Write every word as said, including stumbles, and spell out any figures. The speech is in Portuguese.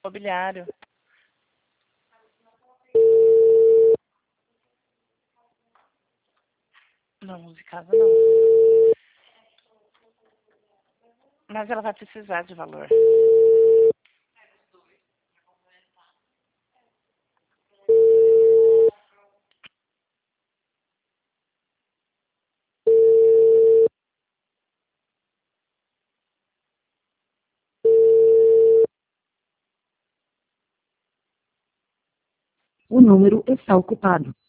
imobiliário. Não, de casa não. Mas ela vai precisar de valor. O número está ocupado.